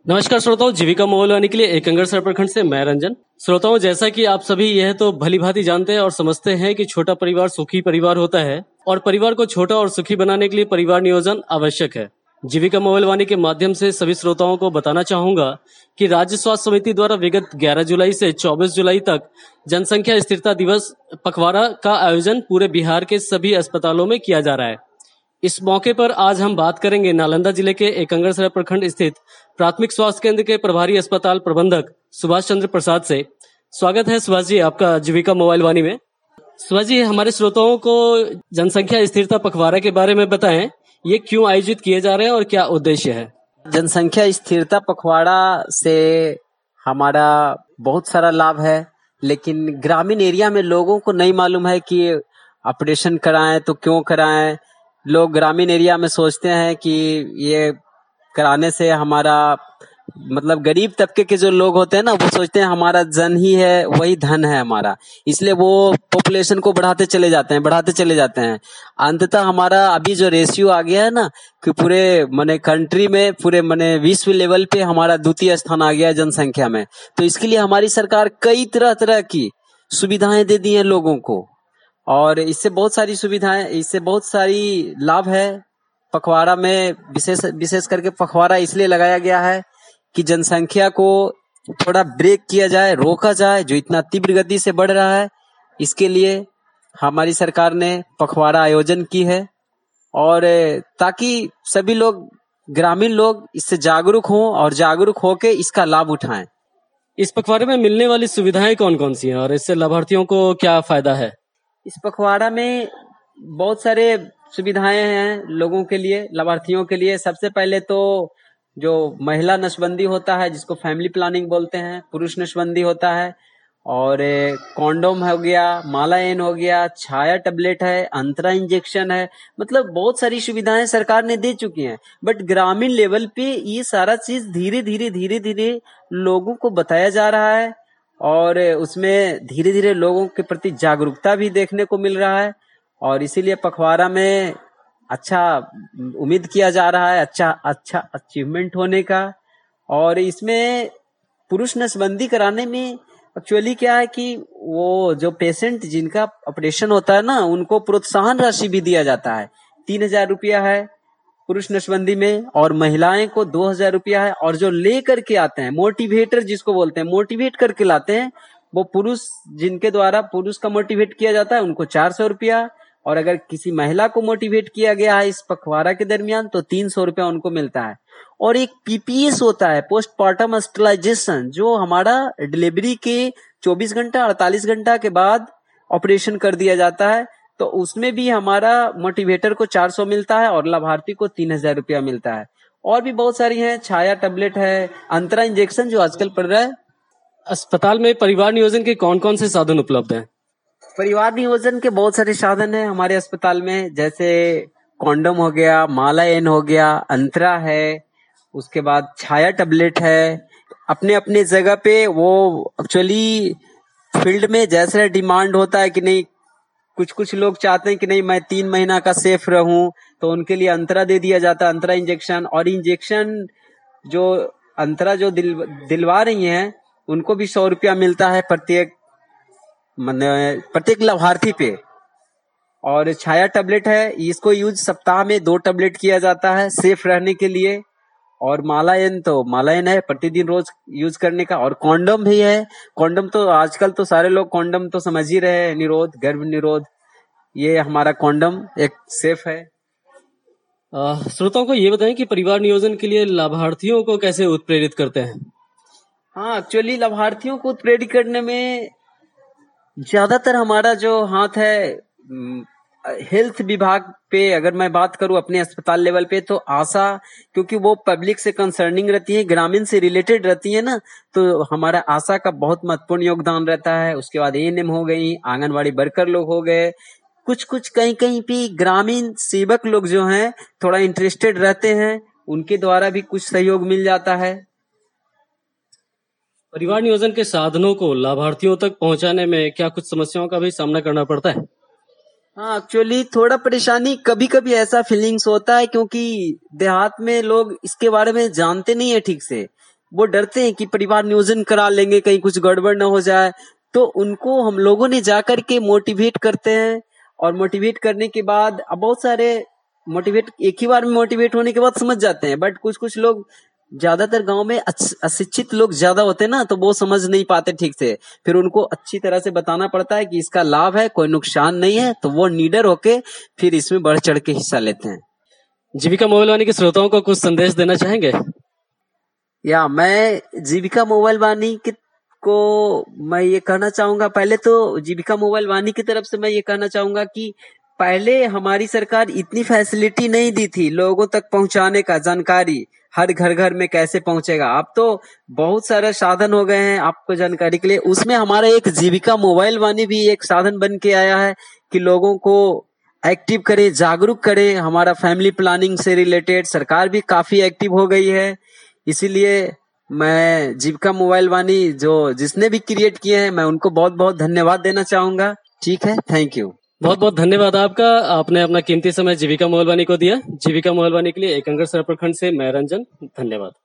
नमस्कार श्रोताओं, जीविका मोबाइल वाणी के लिए एकंगरसर प्रखंड से मैं रंजन। श्रोताओं, जैसा कि आप सभी यह तो भली भांति जानते हैं और समझते हैं कि छोटा परिवार सुखी परिवार होता है और परिवार को छोटा और सुखी बनाने के लिए परिवार नियोजन आवश्यक है। जीविका मोबाइल वाणी के माध्यम से सभी श्रोताओं को बताना चाहूंगा कि राज्य स्वास्थ्य समिति द्वारा विगत 11 जुलाई से 24 जुलाई तक जनसंख्या स्थिरता दिवस पखवाड़ा का आयोजन पूरे बिहार के सभी अस्पतालों में किया जा रहा है। इस मौके पर आज हम बात करेंगे नालंदा जिले के एकंगरसर प्रखंड स्थित प्राथमिक स्वास्थ्य केंद्र के प्रभारी अस्पताल प्रबंधक सुभाष चंद्र प्रसाद से। स्वागत है सुभाष जी आपका जीविका मोबाइल वाणी में। सुभाष जी, हमारे श्रोताओं को जनसंख्या स्थिरता पखवाड़ा के बारे में बताएं, ये क्यों आयोजित किए जा रहे हैं और क्या उद्देश्य है? जनसंख्या स्थिरता पखवाड़ा से हमारा बहुत सारा लाभ है, लेकिन ग्रामीण एरिया में लोगों को नहीं मालूम है कि ऑपरेशन कराएं तो क्यों कराएं। लोग ग्रामीण एरिया में सोचते हैं कि ये कराने से हमारा मतलब गरीब तबके के जो लोग होते हैं ना, वो सोचते हैं हमारा जन ही है, वही धन है हमारा, इसलिए वो पॉपुलेशन को बढ़ाते चले जाते हैं। अंततः हमारा अभी जो रेशियो आ गया है ना कि पूरे कंट्री में पूरे विश्व लेवल पे हमारा द्वितीय स्थान आ गया है जनसंख्या में। तो इसके लिए हमारी सरकार कई तरह तरह की सुविधाएं दे दी हैं लोगों को, और इससे बहुत सारी लाभ है। पखवाड़ा में विशेष करके पखवाड़ा इसलिए लगाया गया है कि जनसंख्या को थोड़ा ब्रेक किया जाए, रोका जाए, जो इतना तीव्र गति से बढ़ रहा है। इसके लिए हमारी सरकार ने पखवाड़ा आयोजन की है, और ताकि सभी लोग, ग्रामीण लोग इससे जागरूक हों और जागरूक होके इसका लाभ उठाएं। इस पखवाड़े में मिलने वाली सुविधाएं कौन कौन सी हैं और इससे लाभार्थियों को क्या फायदा है? इस पखवाड़ा में बहुत सारे सुविधाएं हैं लोगों के लिए, लाभार्थियों के लिए। सबसे पहले तो जो महिला नसबंदी होता है, जिसको फैमिली प्लानिंग बोलते हैं, पुरुष नसबंदी होता है, और कॉन्डोम हो गया, मालाएन हो गया, छाया टैबलेट है, अंतरा इंजेक्शन है। मतलब बहुत सारी सुविधाएं सरकार ने दे चुकी हैं। बट ग्रामीण लेवल पे ये सारा चीज धीरे धीरे लोगों को बताया जा रहा है, और उसमें धीरे धीरे लोगों के प्रति जागरूकता भी देखने को मिल रहा है। और इसीलिए पखवाड़ा में अच्छा उम्मीद किया जा रहा है, अच्छा अचीवमेंट होने का। और इसमें पुरुष नसबंदी कराने में एक्चुअली क्या है कि वो जो पेशेंट जिनका ऑपरेशन होता है ना, उनको प्रोत्साहन राशि भी दिया जाता है। 3,000 रुपया है पुरुष नसबंदी में, और महिलाएं को 2,000 रुपया है। और जो ले करके आते हैं, मोटिवेटर जिसको बोलते हैं, मोटिवेट करके लाते हैं, वो पुरुष, जिनके द्वारा पुरुष का मोटिवेट किया जाता है, उनको 400 रुपया। और अगर किसी महिला को मोटिवेट किया गया है इस पखवाड़ा के दरमियान, तो 300 रुपया उनको मिलता है। और एक पीपीएस होता है, पोस्टमार्टम स्टेरिलाइजेशन, जो हमारा डिलीवरी के 24 घंटा 48 घंटा के बाद ऑपरेशन कर दिया जाता है। तो उसमें भी हमारा मोटिवेटर को 400 मिलता है और लाभार्थी को 3,000 रुपया मिलता है। और भी बहुत सारी हैं, छाया टैबलेट है, अंतरा इंजेक्शन जो आजकल पड़ रहा है। अस्पताल में परिवार नियोजन के कौन कौन से साधन उपलब्ध हैं? परिवार नियोजन के बहुत सारे साधन हैं हमारे अस्पताल में, जैसे कॉन्डम हो गया, मालाएन हो गया, अंतरा है, उसके बाद छाया टैबलेट है। अपने अपने जगह पे वो एक्चुअली फील्ड में जैसे डिमांड होता है कि नहीं, कुछ लोग चाहते हैं कि नहीं मैं 3 महीना का सेफ रहूं, तो उनके लिए अंतरा दे दिया जाता है, अंतरा इंजेक्शन। और इंजेक्शन जो अंतरा जो दिलवा रही हैं, उनको भी 100 रुपया मिलता है प्रत्येक लाभार्थी पे। और छाया टैबलेट है, इसको यूज सप्ताह में 2 टैबलेट किया जाता है सेफ रहने के लिए। और मालाएन है प्रतिदिन रोज यूज करने का। और कॉन्डम भी है। कॉन्डम तो आजकल तो सारे लोग कॉन्डम तो समझ ही रहे हैं, निरोध, गर्भ निरोध। ये हमारा कॉन्डम एक सेफ है। श्रोताओं को ये बताएं कि परिवार नियोजन के लिए लाभार्थियों को कैसे उत्प्रेरित करते हैं? हाँ, एक्चुअली लाभार्थियों को उत्प्रेरित करने में ज्यादातर हमारा जो हाथ है, हेल्थ विभाग पे अगर मैं बात करूं अपने अस्पताल लेवल पे, तो आशा, क्योंकि वो पब्लिक से कंसर्निंग रहती है, ग्रामीण से रिलेटेड रहती है ना, तो हमारा आशा का बहुत महत्वपूर्ण योगदान रहता है। उसके बाद एएनएम हो गई, आंगनवाड़ी वर्कर लोग हो गए, कुछ कहीं पे ग्रामीण सेवक लोग जो हैं थोड़ा इंटरेस्टेड रहते हैं, उनके द्वारा भी कुछ सहयोग मिल जाता है। परिवार नियोजन के साधनों को लाभार्थियों तक पहुंचाने में क्या कुछ समस्याओं का भी सामना करना पड़ता है? हाँ, एक्चुअली थोड़ा परेशानी कभी कभी ऐसा फीलिंग्स होता है, क्योंकि देहात में लोग इसके बारे में जानते नहीं है ठीक से वो डरते हैं कि परिवार नियोजन करा लेंगे, कहीं कुछ गड़बड़ ना हो जाए। तो उनको हम लोगों ने जाकर के मोटिवेट करते हैं, और मोटिवेट करने के बाद अब बहुत सारे मोटिवेट एक ही बार में मोटिवेट होने के बाद समझ जाते हैं, बट कुछ कुछ लोग, ज्यादातर गांव में अशिक्षित लोग ज्यादा होते हैं ना, तो वो समझ नहीं पाते ठीक से। फिर उनको अच्छी तरह से बताना पड़ता है कि इसका लाभ है, कोई नुकसान नहीं है, तो वो निडर होके फिर इसमें बढ़ चढ़ के हिस्सा लेते हैं। जीविका मोबाइल वाणी के श्रोताओं को कुछ संदेश देना चाहेंगे? मैं जीविका मोबाइल वाणी को मैं ये कहना चाहूंगा, पहले तो जीविका मोबाइल वाणी की तरफ से मैं ये कहना चाहूंगा कि पहले हमारी सरकार इतनी फैसिलिटी नहीं दी थी लोगों तक पहुंचाने का, जानकारी हर घर घर में कैसे पहुंचेगा। अब तो बहुत सारे साधन हो गए हैं आपको जानकारी के लिए। उसमें हमारा एक जीविका मोबाइल वाणी भी एक साधन बन के आया है कि लोगों को एक्टिव करे, जागरूक करे। हमारा फैमिली प्लानिंग से रिलेटेड सरकार भी काफी एक्टिव हो गई है। इसीलिए मैं जीविका मोबाइल वाणी जो जिसने भी क्रिएट किए हैं, मैं उनको बहुत बहुत धन्यवाद देना चाहूंगा। ठीक है, थैंक यू। बहुत बहुत धन्यवाद आपका, आपने अपना कीमती समय जीविका मोबाइल वाणी को दिया। जीविका मोबाइल वाणी के लिए एकंगरसर प्रखंड से मैं रंजन, धन्यवाद।